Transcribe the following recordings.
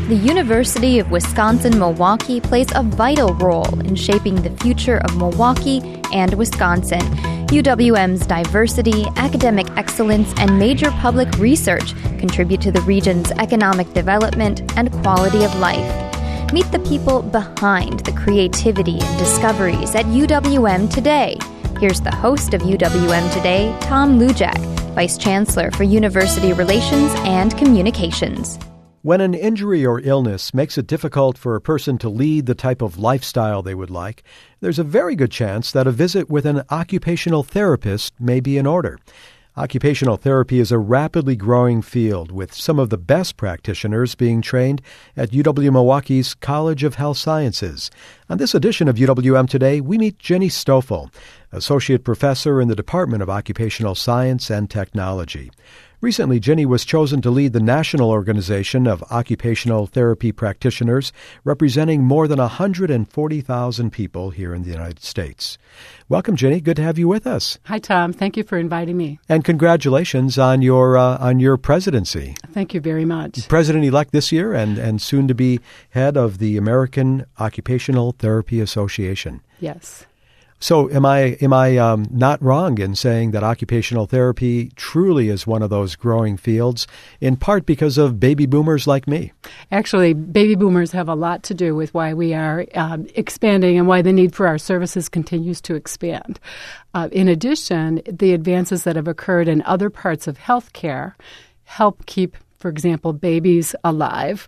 The University of Wisconsin-Milwaukee plays a vital role in shaping the future of Milwaukee and Wisconsin. UWM's diversity, academic excellence, and major public research contribute to the region's economic development and quality of life. Meet the people behind the creativity and discoveries at UWM Today. Here's the host of UWM Today, Tom Lujack, Vice Chancellor for University Relations and Communications. When an injury or illness makes it difficult for a person to lead the type of lifestyle they would like, there's a very good chance that a visit with an occupational therapist may be in order. Occupational therapy is a rapidly growing field, with some of the best practitioners being trained at UW-Milwaukee's College of Health Sciences. On this edition of UWM Today, we meet Jenny Stoffel, Associate Professor in the Department of Occupational Science and Technology. Recently, Jenny was chosen to lead the National Organization of Occupational Therapy Practitioners, representing more than 140,000 people here in the United States. Welcome, Jenny. Good to have you with us. Hi, Tom. Thank you for inviting me. And congratulations on your presidency. Thank you very much. President-elect this year and soon to be head of the American Occupational Therapy Association. Yes. So am I not wrong in saying that occupational therapy truly is one of those growing fields, in part because of baby boomers like me? Actually, baby boomers have a lot to do with why we are expanding and why the need for our services continues to expand. In addition, the advances that have occurred in other parts of healthcare help keep, for example, babies alive,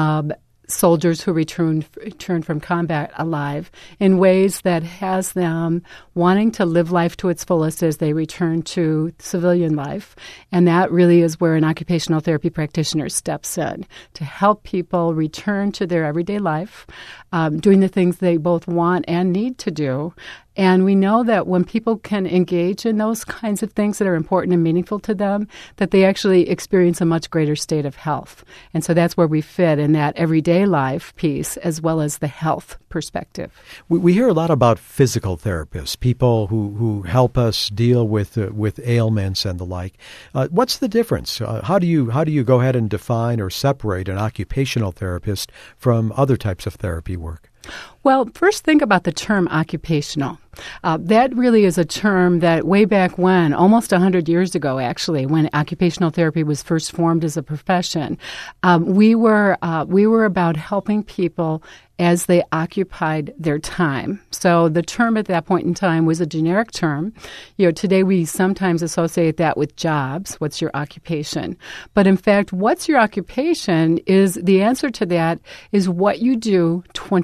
soldiers who return from combat alive in ways that has them wanting to live life to its fullest as they return to civilian life. And that really is where an occupational therapy practitioner steps in to help people return to their everyday life, doing the things they both want and need to do. And we know that when people can engage in those kinds of things that are important and meaningful to them, that they actually experience a much greater state of health. And so that's where we fit in that everyday life piece as well as the health perspective. We hear a lot about physical therapists, people who help us deal with ailments and the like. What's the difference? How do you go ahead and define or separate an occupational therapist from other types of therapy work? Well, first think about the term occupational. That really is a term that way back when, almost 100 years ago, actually, when occupational therapy was first formed as a profession, we were about helping people as they occupied their time. So the term at that point in time was a generic term. Today we sometimes associate that with jobs. What's your occupation? But in fact, what's your occupation is the answer to that is what you do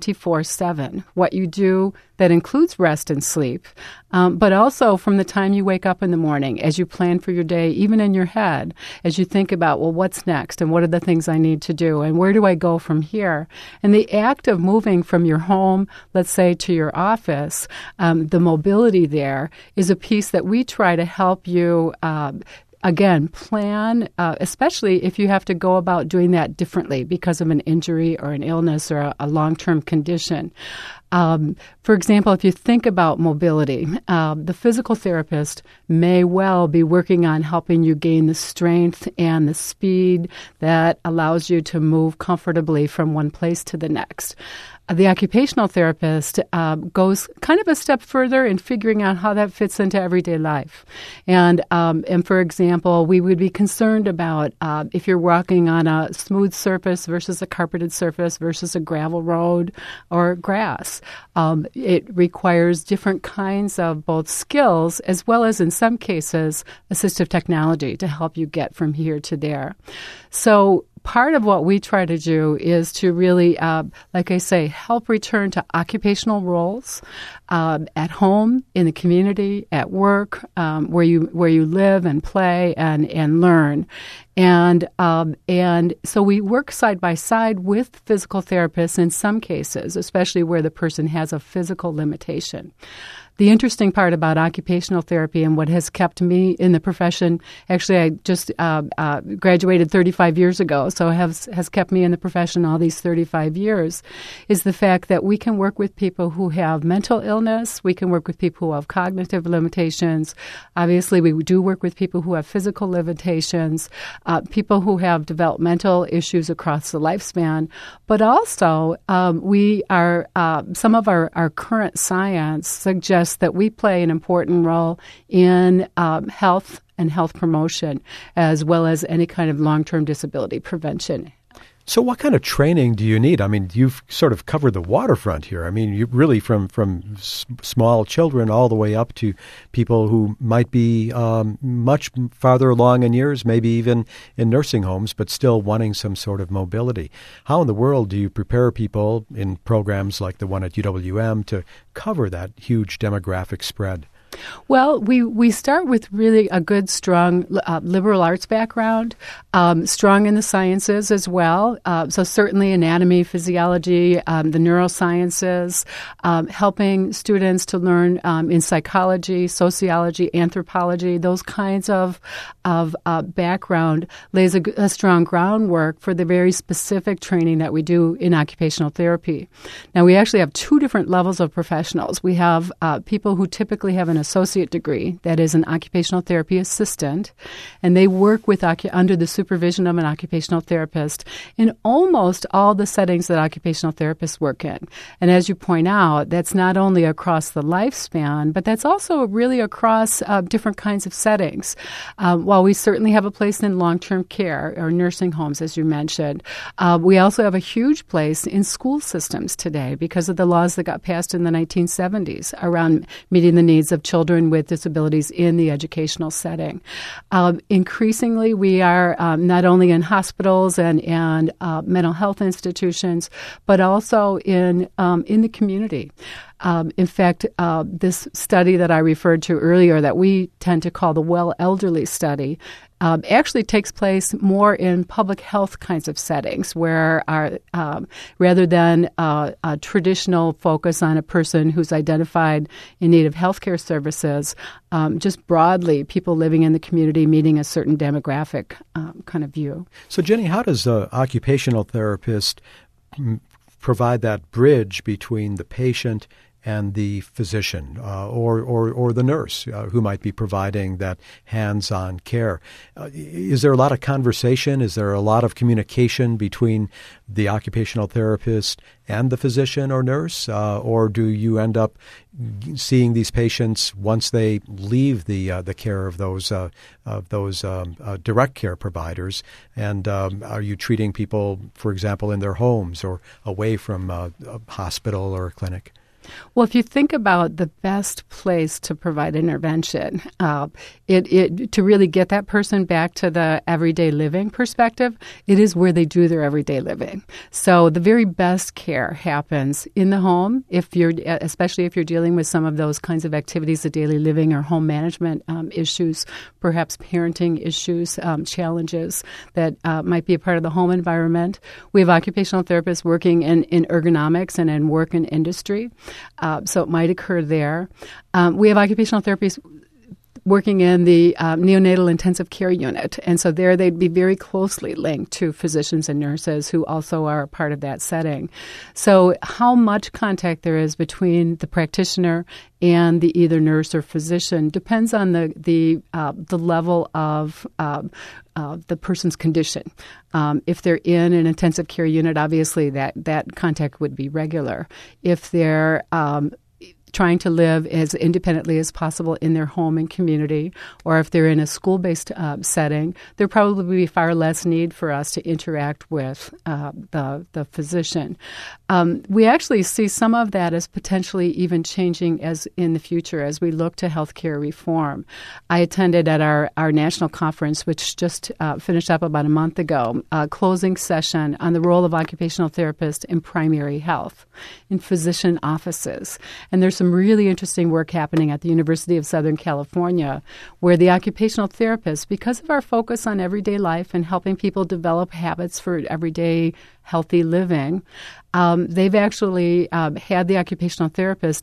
24/7, what you do that includes rest and sleep, but also from the time you wake up in the morning, as you plan for your day, even in your head, as you think about, well, what's next and what are the things I need to do and where do I go from here? And the act of moving from your home, let's say, to your office, the mobility there is a piece that we try to help you again, plan, especially if you have to go about doing that differently because of an injury or an illness or a long-term condition. For example, if you think about mobility, the physical therapist may well be working on helping you gain the strength and the speed that allows you to move comfortably from one place to the next. The occupational therapist goes kind of a step further in figuring out how that fits into everyday life. And for example, we would be concerned about if you're walking on a smooth surface versus a carpeted surface versus a gravel road or grass. It requires different kinds of both skills as well as, in some cases, assistive technology to help you get from here to there. So part of what we try to do is to really, like I say, help return to occupational roles at home, in the community, at work, where you live and play and learn. And so we work side by side with physical therapists in some cases, especially where the person has a physical limitation. The interesting part about occupational therapy and what has kept me in the profession, actually I just graduated 35 years ago, so has kept me in the profession all these 35 years, is the fact that we can work with people who have mental illness, we can work with people who have cognitive limitations. Obviously, we do work with people who have physical limitations, people who have developmental issues across the lifespan, but also some of our current science suggests that we play an important role in health and health promotion, as well as any kind of long-term disability prevention. So what kind of training do you need? I mean, you've sort of covered the waterfront here. I mean, you really from small children all the way up to people who might be much farther along in years, maybe even in nursing homes, but still wanting some sort of mobility. How in the world do you prepare people in programs like the one at UWM to cover that huge demographic spread? Well, we start with really a good, strong liberal arts background, strong in the sciences as well. So certainly anatomy, physiology, the neurosciences, helping students to learn in psychology, sociology, anthropology, those kinds of background lays a strong groundwork for the very specific training that we do in occupational therapy. Now, we actually have two different levels of professionals. We have people who typically have an associate degree, that is an occupational therapy assistant, and they work with under the supervision of an occupational therapist in almost all the settings that occupational therapists work in. And as you point out, that's not only across the lifespan, but that's also really across different kinds of settings. While we certainly have a place in long-term care or nursing homes, as you mentioned, we also have a huge place in school systems today because of the laws that got passed in the 1970s around meeting the needs of children with disabilities in the educational setting. Increasingly, we are not only in hospitals and mental health institutions, but also in the community. In fact, this study that I referred to earlier that we tend to call the Well Elderly Study actually takes place more in public health kinds of settings where rather than a traditional focus on a person who's identified in need of healthcare services, just broadly people living in the community meeting a certain demographic kind of view. So, Jenny, how does an occupational therapist provide that bridge between the patient and the physician or the nurse who might be providing that hands-on care? Is there a lot of conversation? Is there a lot of communication between the occupational therapist and the physician or nurse? Or do you end up seeing these patients once they leave the care of those direct care providers? And are you treating people, for example, in their homes or away from a hospital or a clinic? Well, if you think about the best place to provide intervention, to really get that person back to the everyday living perspective, it is where they do their everyday living. So the very best care happens in the home, especially if you're dealing with some of those kinds of activities of daily living or home management issues, perhaps parenting issues, challenges that might be a part of the home environment. We have occupational therapists working in ergonomics and in work and industry. So it might occur there. We have occupational therapists working in the neonatal intensive care unit. And so there they'd be very closely linked to physicians and nurses who also are a part of that setting. So how much contact there is between the practitioner and the either nurse or physician depends on the level of the person's condition. If they're in an intensive care unit, obviously that contact would be regular. If they're trying to live as independently as possible in their home and community, or if they're in a school-based setting, there probably be far less need for us to interact with the physician. We actually see some of that as potentially even changing as in the future as we look to healthcare reform. I attended at our national conference, which just finished up about a month ago, a closing session on the role of occupational therapists in primary health, in physician offices. And there's some really interesting work happening at the University of Southern California where the occupational therapists, because of our focus on everyday life and helping people develop habits for everyday healthy living, they've actually had the occupational therapist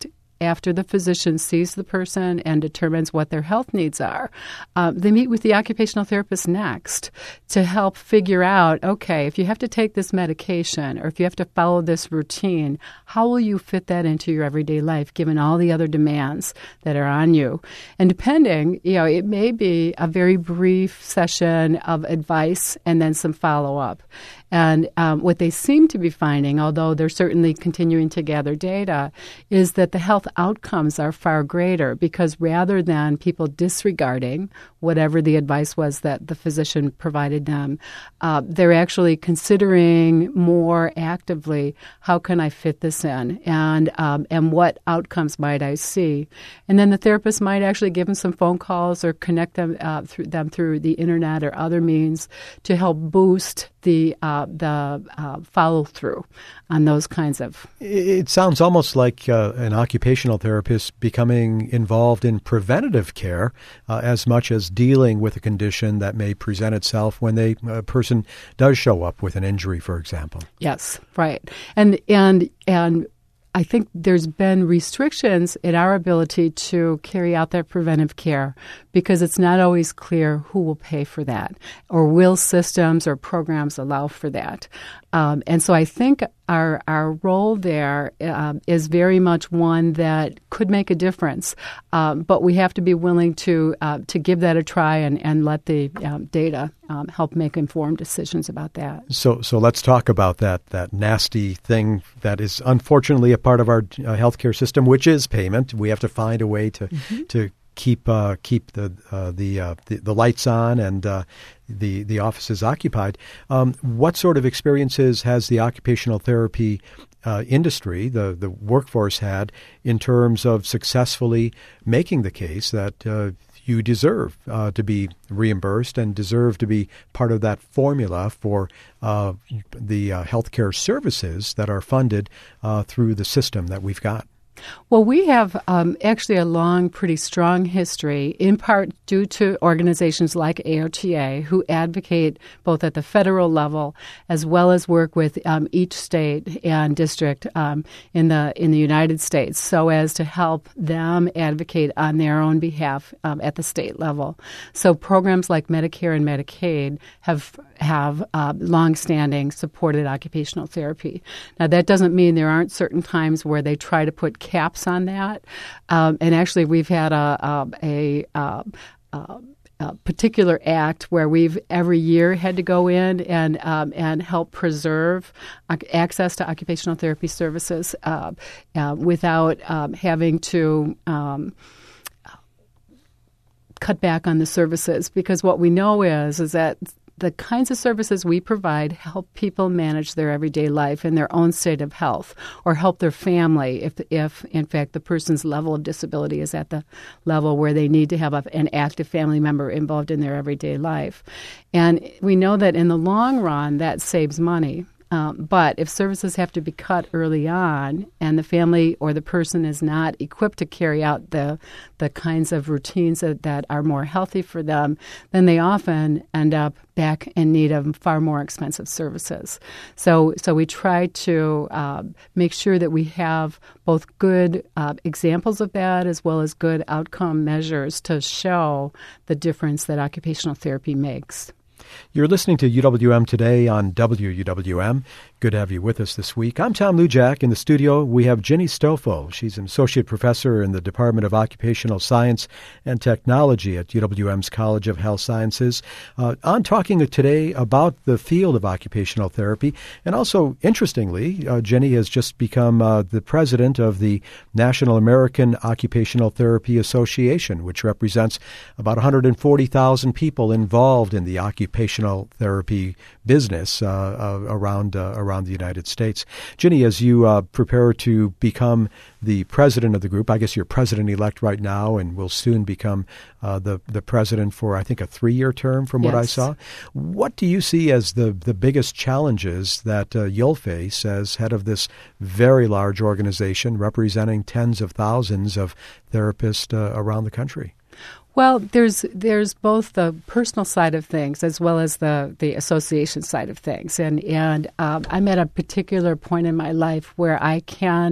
after the physician sees the person and determines what their health needs are, they meet with the occupational therapist next to help figure out, okay, if you have to take this medication or if you have to follow this routine, how will you fit that into your everyday life given all the other demands that are on you? And depending, it may be a very brief session of advice and then some follow-up. And what they seem to be finding, although they're certainly continuing to gather data, is that the health outcomes are far greater because rather than people disregarding whatever the advice was that the physician provided them, they're actually considering more actively, how can I fit this in, and what outcomes might I see? And then the therapist might actually give them some phone calls or connect them through the internet or other means to help boost the follow-through on those kinds of... It sounds almost like an occupational therapist becoming involved in preventative care as much as dealing with a condition that may present itself when a person does show up with an injury, for example. Yes, right. And I think there's been restrictions in our ability to carry out that preventive care because it's not always clear who will pay for that or will systems or programs allow for that. And so I think our role there is very much one that could make a difference, but we have to be willing to give that a try and let the data help make informed decisions about that. So let's talk about that nasty thing that is unfortunately a part of our healthcare system, which is payment. We have to find a way to keep the lights on and the offices occupied. What sort of experiences has the occupational therapy industry, the workforce, had in terms of successfully making the case that you deserve to be reimbursed and deserve to be part of that formula for the healthcare services that are funded through the system that we've got? Well, we have actually a long, pretty strong history, in part due to organizations like AOTA, who advocate both at the federal level as well as work with each state and district in the United States, so as to help them advocate on their own behalf at the state level. So programs like Medicare and Medicaid have longstanding supported occupational therapy. Now, that doesn't mean there aren't certain times where they try to put caps on that. And actually, we've had a particular act where we've every year had to go in and help preserve access to occupational therapy services without having to cut back on the services, because what we know is that the kinds of services we provide help people manage their everyday life and their own state of health, or help their family if in fact the person's level of disability is at the level where they need to have an active family member involved in their everyday life. And we know that in the long run that saves money. But if services have to be cut early on and the family or the person is not equipped to carry out the kinds of routines that are more healthy for them, then they often end up back in need of far more expensive services. So we try to make sure that we have both good examples of that as well as good outcome measures to show the difference that occupational therapy makes. You're listening to UWM Today on WUWM. Good to have you with us this week. I'm Tom Lujack. In the studio, we have Ginny Stoffel. She's an associate professor in the Department of Occupational Science and Technology at UWM's College of Health Sciences. On talking today about the field of occupational therapy. And also, interestingly, Ginny has just become the president of the National American Occupational Therapy Association, which represents about 140,000 people involved in the occupational therapy business around the United States. Ginny, as you prepare to become the president of the group, I guess you're president-elect right now and will soon become the president for, I think, a 3-year term from what I saw. What do you see as the biggest challenges that you'll face as head of this very large organization representing tens of thousands of therapists around the country? Well, there's both the personal side of things as well as the association side of things, and I'm at a particular point in my life where I can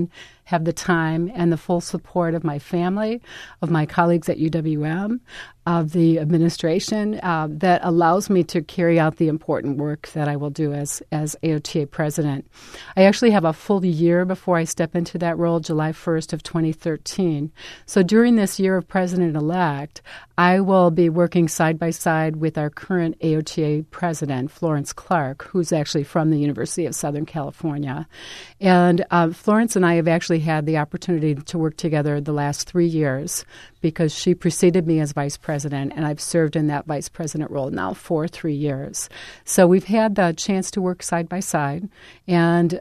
have the time and the full support of my family, of my colleagues at UWM, of the administration that allows me to carry out the important work that I will do as AOTA president. I actually have a full year before I step into that role, July 1st of 2013. So during this year of president-elect, I will be working side by side with our current AOTA president, Florence Clark, who's actually from the University of Southern California. And Florence and I have actually had the opportunity to work together the last 3 years because she preceded me as vice president, and I've served in that vice president role now for 3 years. So we've had the chance to work side by side, and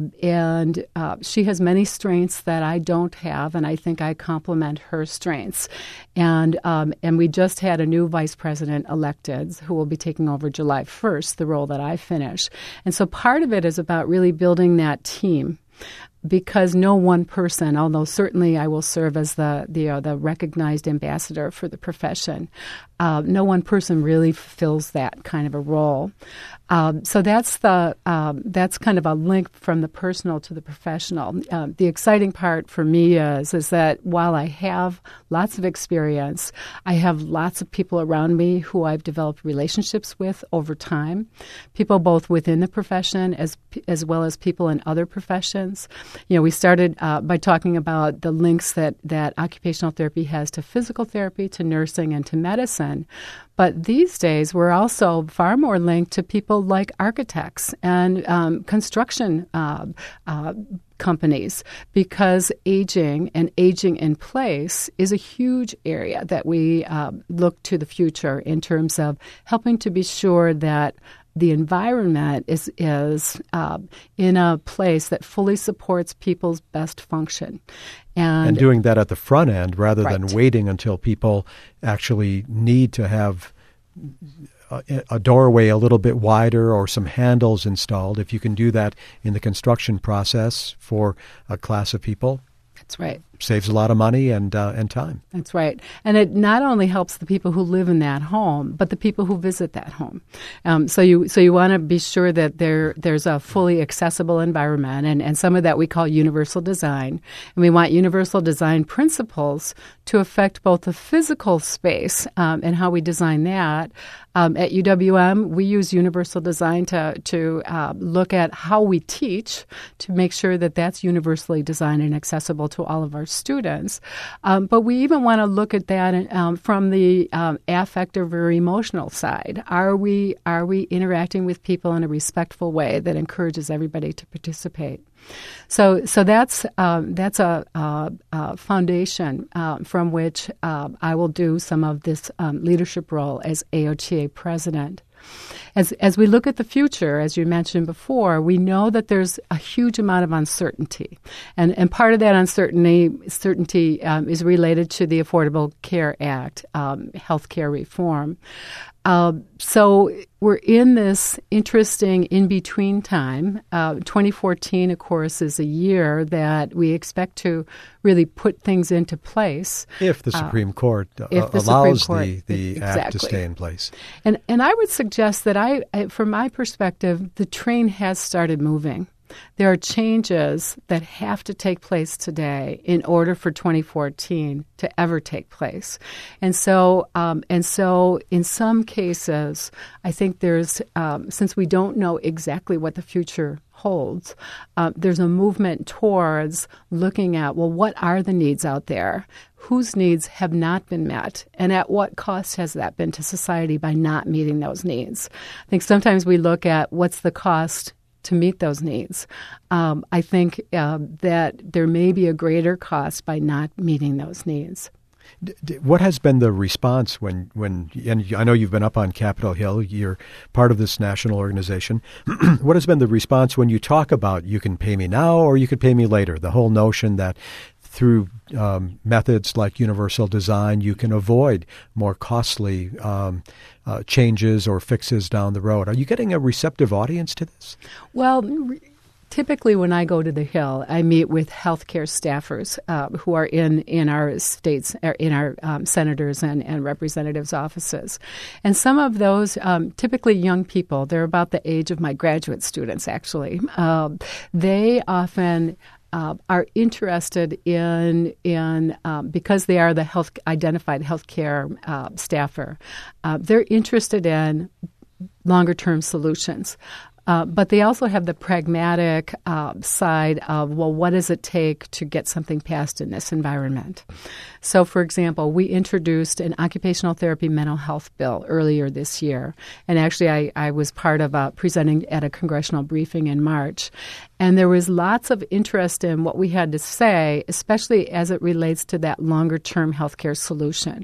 she has many strengths that I don't have, and I think I complement her strengths. And we just had a new vice president elected who will be taking over July 1st, the role that I finish. And so part of it is about really building that team, because no one person, although certainly I will serve as the recognized ambassador for the profession, no one person really fulfills that kind of a role. So that's kind of a link from the personal to the professional. The exciting part for me is that while I have lots of experience, I have lots of people around me who I've developed relationships with over time, people both within the profession as well as people in other professions. We started by talking about the links that occupational therapy has to physical therapy, to nursing, and to medicine. But these days, we're also far more linked to people like architects and construction companies, because aging and aging in place is a huge area that we look to the future in terms of helping to be sure that the environment is in a place that fully supports people's best function. And doing that at the front end rather than waiting until people actually need to have a doorway a little bit wider or some handles installed. If you can do that in the construction process for a class of people, that's right. Saves a lot of money and time. That's right. And it not only helps the people who live in that home, but the people who visit that home. So you want to be sure that there's a fully accessible environment, and some of that we call universal design. And we want universal design principles to affect both the physical space and how we design that. At UWM, we use universal design to look at how we teach, to make sure that that's universally designed and accessible to all of our students. But we even want to look at that from the affective or emotional side. Are we interacting with people in a respectful way that encourages everybody to participate? So that's a foundation from which I will do some of this leadership role as AOTA president. As we look at the future, as you mentioned before, we know that there's a huge amount of uncertainty. And part of that uncertainty is related to the Affordable Care Act, health care reform. So we're in this interesting in-between time. 2014, of course, is a year that we expect to really put things into place. If the Supreme Court allows the act to stay in place. And I would suggest that from my perspective, the train has started moving. There are changes that have to take place today in order for 2014 to ever take place. And so in some cases, I think there's, since we don't know exactly what the future holds, there's a movement towards looking at, well, what are the needs out there? Whose needs have not been met? And at what cost has that been to society by not meeting those needs? I think sometimes we look at what's the cost to meet those needs. I think that there may be a greater cost by not meeting those needs. What has been the response when and I know you've been up on Capitol Hill, you're part of this national organization. What has been the response when you talk about you can pay me now or you could pay me later? The whole notion that through methods like universal design, you can avoid more costly changes or fixes down the road. Are you getting a receptive audience to this? Well, typically when I go to the Hill, I meet with healthcare staffers who are in our states, in our senators and representatives' offices. And some of those, typically young people, they're about the age of my graduate students, actually. They often are interested in because they are the identified healthcare staffer, they're interested in longer-term solutions. But they also have the pragmatic side of, well, what does it take to get something passed in this environment? So, for example, we introduced an occupational therapy mental health bill earlier this year. And actually, I was part of presenting at a congressional briefing in March. And there was lots of interest in what we had to say, especially as it relates to that longer-term healthcare solution.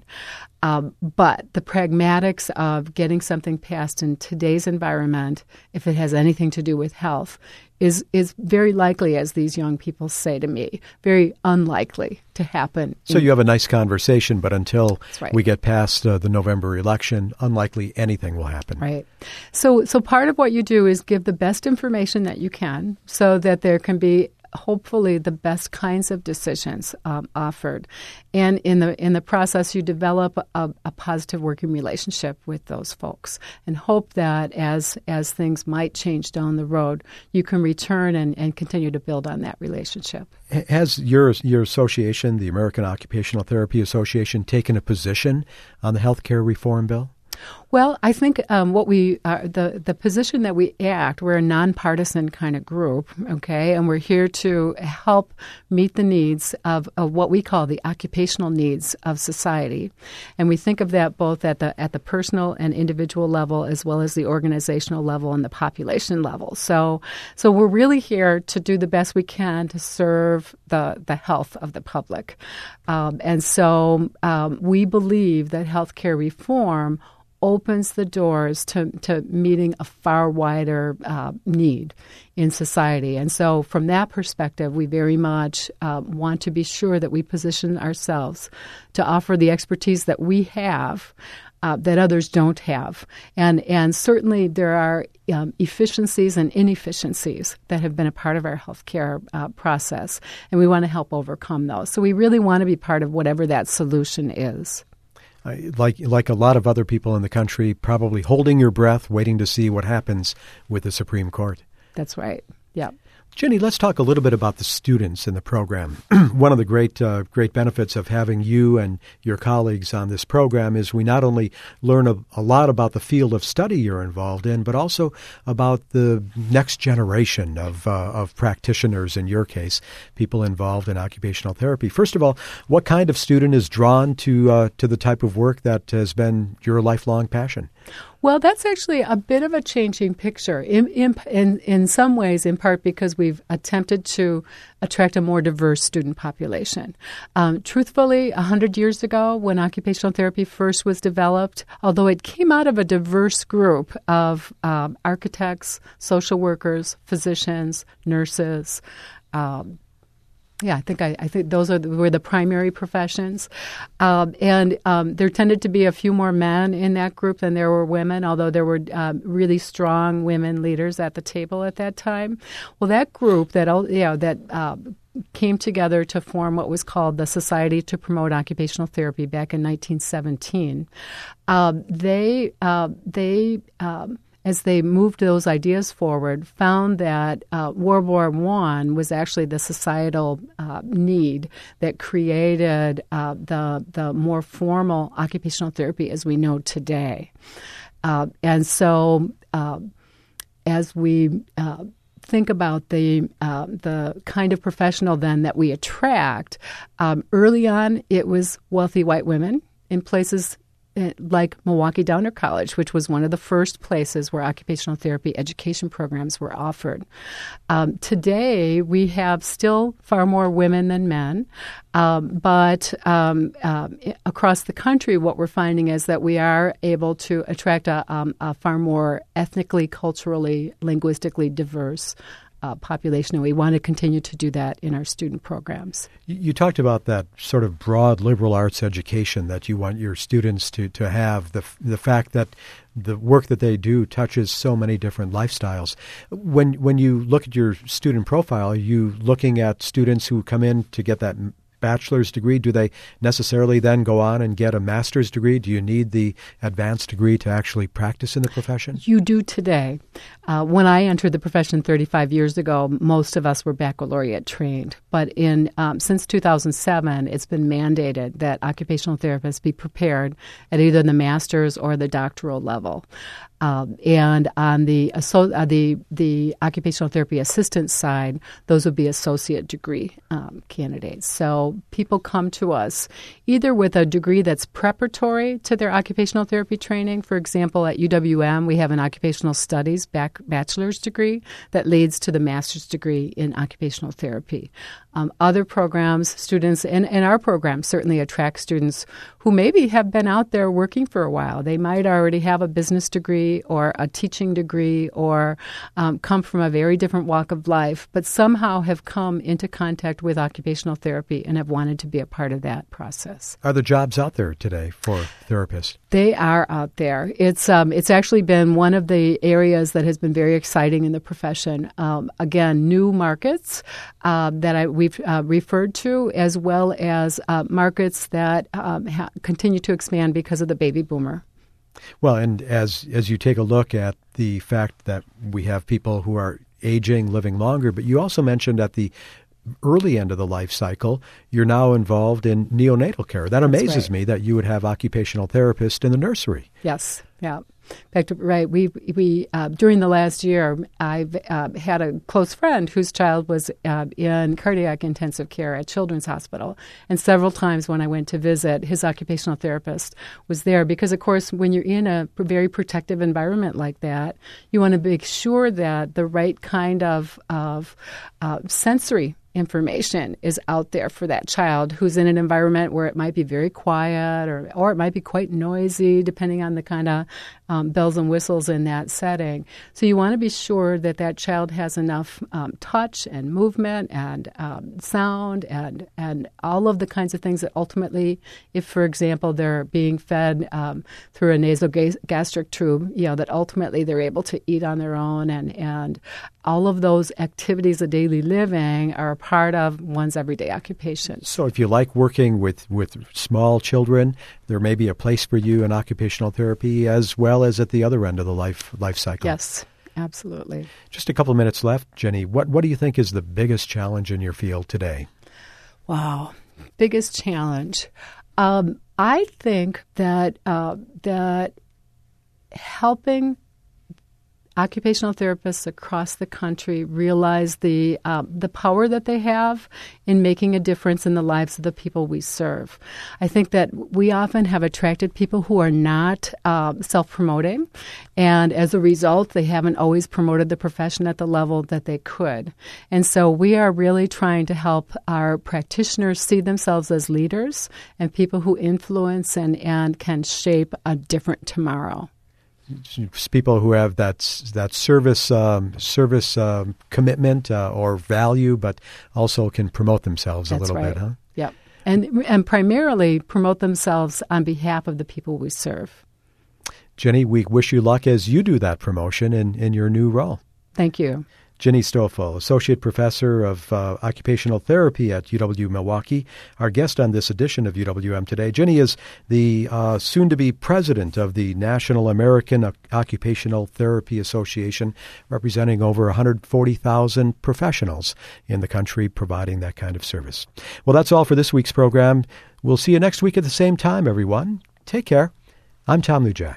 But the pragmatics of getting something passed in today's environment, if it has anything to do with health, is very likely, as these young people say to me, very unlikely to happen. So you have a nice conversation, but until we get past the November election, unlikely anything will happen. Right. So part of what you do is give the best information that you can so that there can be hopefully the best kinds of decisions offered. And in the process, you develop a positive working relationship with those folks and hope that as things might change down the road, you can return and continue to build on that relationship. Has your association, the American Occupational Therapy Association, taken a position on the healthcare reform bill? Well, I think what we the position that we act, we're a nonpartisan kind of group, okay, and we're here to help meet the needs of what we call the occupational needs of society, and we think of that both at the personal and individual level as well as the organizational level and the population level. So we're really here to do the best we can to serve the health of the public, and so we believe that healthcare reform opens the doors to meeting a far wider need in society. And so from that perspective, we very much want to be sure that we position ourselves to offer the expertise that we have that others don't have. And certainly there are efficiencies and inefficiencies that have been a part of our healthcare process, and we want to help overcome those. So we really want to be part of whatever that solution is. Like a lot of other people in the country, probably holding your breath, waiting to see what happens with the Supreme Court. That's right. Yeah. Jenny, let's talk a little bit about the students in the program. One of the great benefits of having you and your colleagues on this program is we not only learn a lot about the field of study you're involved in, but also about the next generation of practitioners, in your case, people involved in occupational therapy. First of all, what kind of student is drawn to the type of work that has been your lifelong passion? Well, that's actually a bit of a changing picture in some ways, in part because we've attempted to attract a more diverse student population. Truthfully, 100 years ago, when occupational therapy first was developed, although it came out of a diverse group of architects, social workers, physicians, nurses, I think those were the primary professions, and there tended to be a few more men in that group than there were women. Although there were really strong women leaders at the table at that time. Well, that group that came together to form what was called the Society to Promote Occupational Therapy back in 1917. As they moved those ideas forward, found that World War I was actually the societal need that created the more formal occupational therapy as we know today. And so as we think about the kind of professional then that we attract, early on it was wealthy white women in places like Milwaukee Downer College, which was one of the first places where occupational therapy education programs were offered. Today, we have still far more women than men, but across the country, what we're finding is that we are able to attract a far more ethnically, culturally, linguistically diverse population, and we want to continue to do that in our student programs. You talked about that sort of broad liberal arts education that you want your students to have, the fact that the work that they do touches so many different lifestyles. When you look at your student profile, are you looking at students who come in to get that bachelor's degree, do they necessarily then go on and get a master's degree? Do you need the advanced degree to actually practice in the profession? You do today. When I entered the profession 35 years ago, most of us were baccalaureate trained. But since 2007, it's been mandated that occupational therapists be prepared at either the master's or the doctoral level. And on the occupational therapy assistant side, those would be associate degree candidates. So people come to us either with a degree that's preparatory to their occupational therapy training. For example, at UWM, we have an occupational studies bachelor's degree that leads to the master's degree in occupational therapy. Other programs, students, and our program certainly attract students who maybe have been out there working for a while. They might already have a business degree or a teaching degree or come from a very different walk of life, but somehow have come into contact with occupational therapy and have wanted to be a part of that process. Are there jobs out there today for therapists? They are out there. It's actually been one of the areas that has been very exciting in the profession. Again, new markets that we've referred to, as well as markets that continue to expand because of the baby boomer. Well, and as you take a look at the fact that we have people who are aging, living longer, but you also mentioned at the early end of the life cycle, you're now involved in neonatal care. That amazes me that you would have occupational therapists in the nursery. Yes, yeah. In fact, right, we during the last year, I've had a close friend whose child was in cardiac intensive care at Children's Hospital. And several times when I went to visit, his occupational therapist was there because, of course, when you're in a very protective environment like that, you want to make sure that the right kind of sensory information is out there for that child who's in an environment where it might be very quiet or it might be quite noisy, depending on the kind of bells and whistles in that setting. So you want to be sure that that child has enough touch and movement and sound and all of the kinds of things that ultimately, if, for example, they're being fed through a nasogastric tube, that ultimately they're able to eat on their own and all of those activities of daily living are a part of one's everyday occupation. So if you like working with small children, there may be a place for you in occupational therapy as well as at the other end of the life cycle. Yes, absolutely. Just a couple of minutes left, Jenny. What do you think is the biggest challenge in your field today? Wow, biggest challenge. I think that helping occupational therapists across the country realize the power that they have in making a difference in the lives of the people we serve. I think that we often have attracted people who are not self-promoting, and as a result, they haven't always promoted the profession at the level that they could. And so we are really trying to help our practitioners see themselves as leaders and people who influence and can shape a different tomorrow. People who have that service commitment or value, but also can promote themselves a little bit, huh? Yep, and primarily promote themselves on behalf of the people we serve. Jenny, we wish you luck as you do that promotion in your new role. Thank you. Jenny Stoffel, Associate Professor of Occupational Therapy at UW-Milwaukee, our guest on this edition of UWM Today. Jenny is the soon-to-be president of the National American Occupational Therapy Association, representing over 140,000 professionals in the country providing that kind of service. Well, that's all for this week's program. We'll see you next week at the same time, everyone. Take care. I'm Tom Lujack.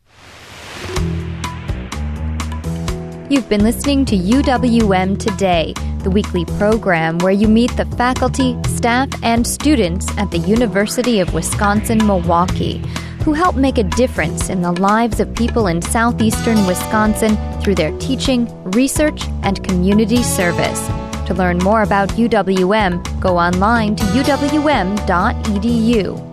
You've been listening to UWM Today, the weekly program where you meet the faculty, staff, and students at the University of Wisconsin-Milwaukee, who help make a difference in the lives of people in southeastern Wisconsin through their teaching, research, and community service. To learn more about UWM, go online to uwm.edu.